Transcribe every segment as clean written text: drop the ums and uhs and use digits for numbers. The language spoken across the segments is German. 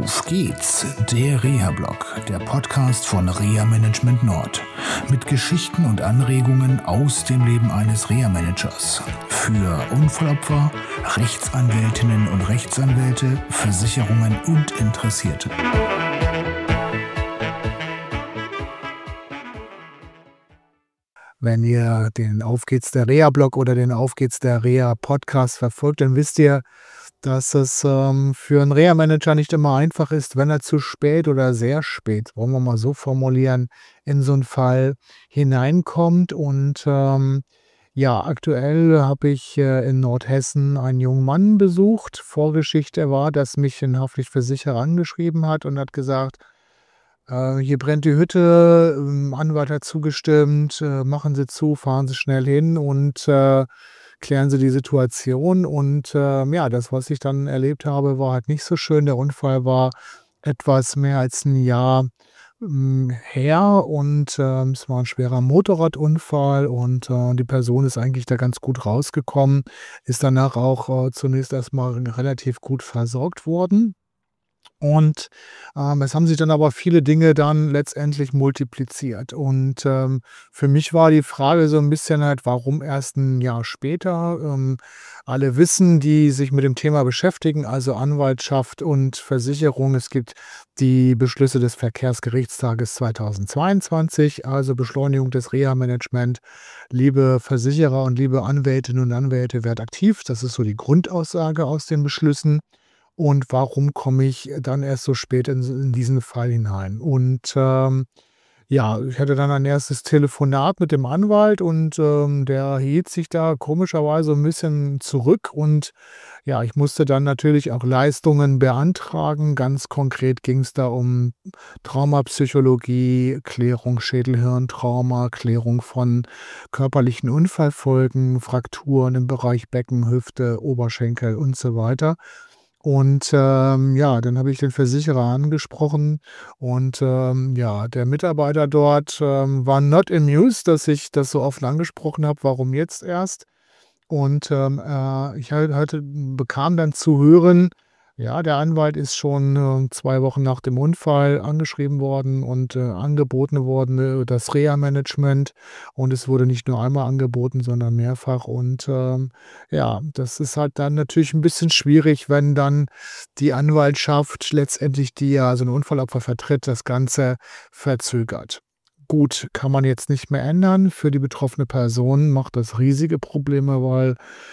Auf geht's, der Reha-Blog, der Podcast von Reha Management Nord. Mit Geschichten und Anregungen aus dem Leben eines Reha-Managers. Für Unfallopfer, Rechtsanwältinnen und Rechtsanwälte, Versicherungen und Interessierte. Wenn ihr den Auf geht's der Reha-Blog oder den Auf geht's der Reha-Podcast verfolgt, dann wisst ihr, dass es für einen Reha-Manager nicht immer einfach ist, wenn er zu spät oder sehr spät, wollen wir mal so formulieren, in so einen Fall hineinkommt. Und aktuell habe ich in Nordhessen einen jungen Mann besucht. Vorgeschichte war, dass mich ein Haftpflichtversicherer angeschrieben hat und hat gesagt: Hier brennt die Hütte, Anwalt hat zugestimmt, machen Sie zu, fahren Sie schnell hin und klären Sie die Situation. Und das, was ich dann erlebt habe, war halt nicht so schön. Der Unfall war etwas mehr als ein Jahr her und es war ein schwerer Motorradunfall und die Person ist eigentlich da ganz gut rausgekommen, ist danach auch zunächst erstmal relativ gut versorgt worden. Und es haben sich dann aber viele Dinge dann letztendlich multipliziert. Und für mich war die Frage so ein bisschen halt, warum erst ein Jahr später? Alle wissen, die sich mit dem Thema beschäftigen, also Anwaltschaft und Versicherung. Es gibt die Beschlüsse des Verkehrsgerichtstages 2022, also Beschleunigung des Reha-Management. Liebe Versicherer und liebe Anwältinnen und Anwälte, werdet aktiv. Das ist so die Grundaussage aus den Beschlüssen. Und warum komme ich dann erst so spät in diesen Fall hinein? Und ich hatte dann ein erstes Telefonat mit dem Anwalt und der hielt sich da komischerweise ein bisschen zurück. Und ja, ich musste dann natürlich auch Leistungen beantragen. Ganz konkret ging es da um Traumapsychologie, Klärung Schädel-Hirn-Trauma, Klärung von körperlichen Unfallfolgen, Frakturen im Bereich Becken, Hüfte, Oberschenkel und so weiter. Und dann habe ich den Versicherer angesprochen und der Mitarbeiter dort war not amused, dass ich das so offen angesprochen habe, warum jetzt erst? Und ich bekam dann zu hören, ja, der Anwalt ist schon 2 Wochen nach dem Unfall angeschrieben worden und angeboten worden, das Reha-Management. Und es wurde nicht nur einmal angeboten, sondern mehrfach. Und das ist halt dann natürlich ein bisschen schwierig, wenn dann die Anwaltschaft letztendlich, die ja so ein Unfallopfer vertritt, das Ganze verzögert. Gut, kann man jetzt nicht mehr ändern. Für die betroffene Person macht das riesige Probleme, weil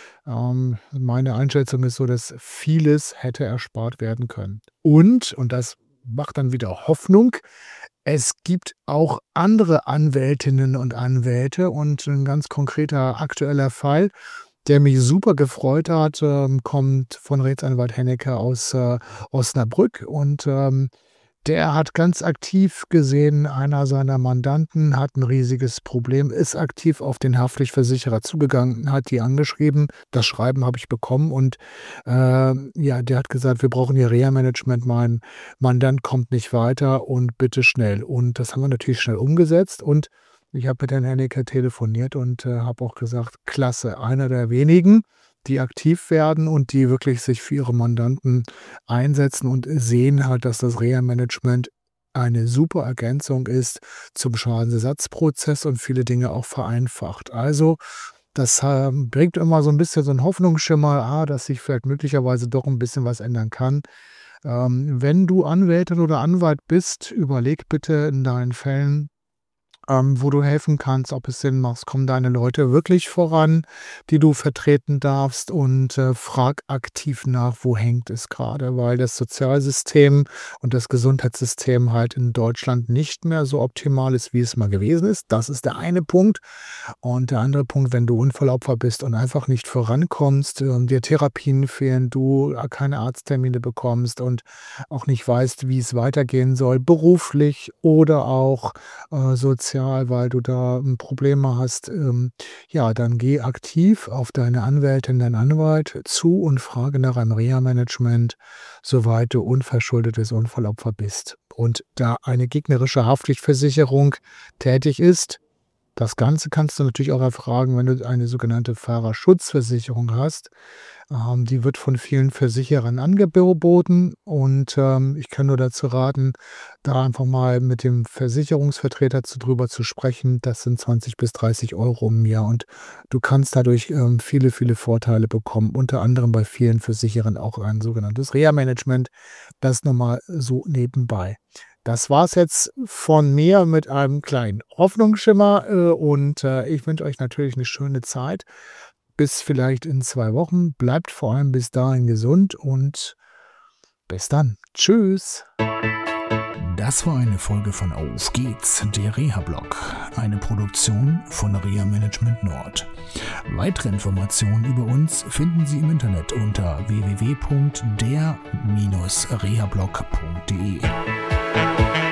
meine Einschätzung ist so, dass vieles hätte erspart werden können. Und das macht dann wieder Hoffnung, es gibt auch andere Anwältinnen und Anwälte und ein ganz konkreter aktueller Fall, der mich super gefreut hat, kommt von Rechtsanwalt Hennecke aus Osnabrück und der hat ganz aktiv gesehen, einer seiner Mandanten hat ein riesiges Problem, ist aktiv auf den Haftpflichtversicherer zugegangen, hat die angeschrieben. Das Schreiben habe ich bekommen und der hat gesagt: „Wir brauchen hier Reha-Management, mein Mandant kommt nicht weiter und bitte schnell." Und das haben wir natürlich schnell umgesetzt und ich habe mit Herrn Hennecke telefoniert und habe auch gesagt: „Klasse, einer der wenigen, die aktiv werden und die wirklich sich für ihre Mandanten einsetzen und sehen halt, dass das Reha-Management eine super Ergänzung ist zum Schadensersatzprozess und viele Dinge auch vereinfacht." Also, das bringt immer so ein bisschen so 'n Hoffnungsschimmer, dass sich vielleicht möglicherweise doch ein bisschen was ändern kann. Wenn du Anwältin oder Anwalt bist, überleg bitte in deinen Fällen, wo du helfen kannst, ob es Sinn macht. Kommen deine Leute wirklich voran, die du vertreten darfst? Und frag aktiv nach, wo hängt es gerade, weil das Sozialsystem und das Gesundheitssystem halt in Deutschland nicht mehr so optimal ist, wie es mal gewesen ist. Das ist der eine Punkt. Und der andere Punkt, wenn du Unfallopfer bist und einfach nicht vorankommst, dir Therapien fehlen, du keine Arzttermine bekommst und auch nicht weißt, wie es weitergehen soll, beruflich oder auch sozial, weil du da Probleme hast, dann geh aktiv auf deine Anwältin, deinen Anwalt zu und frage nach einem Reha-Management, soweit du unverschuldetes Unfallopfer bist. Und da eine gegnerische Haftpflichtversicherung tätig ist, Das Ganze kannst du natürlich auch erfragen, wenn du eine sogenannte Fahrerschutzversicherung hast. Die wird von vielen Versicherern angeboten und, ich kann nur dazu raten, da einfach mal mit dem Versicherungsvertreter drüber zu sprechen. Das sind 20 bis 30 € im Jahr und du kannst dadurch, viele, viele Vorteile bekommen, unter anderem bei vielen Versicherern auch ein sogenanntes Reha-Management. Das nur mal so nebenbei. Das war's jetzt von mir mit einem kleinen Hoffnungsschimmer, und, ich wünsche euch natürlich eine schöne Zeit. Bis vielleicht in 2 Wochen. Bleibt vor allem bis dahin gesund und bis dann. Tschüss. Das war eine Folge von Auf geht's, der Reha-Blog, eine Produktion von Reha Management Nord. Weitere Informationen über uns finden Sie im Internet unter www.der-rehablog.de.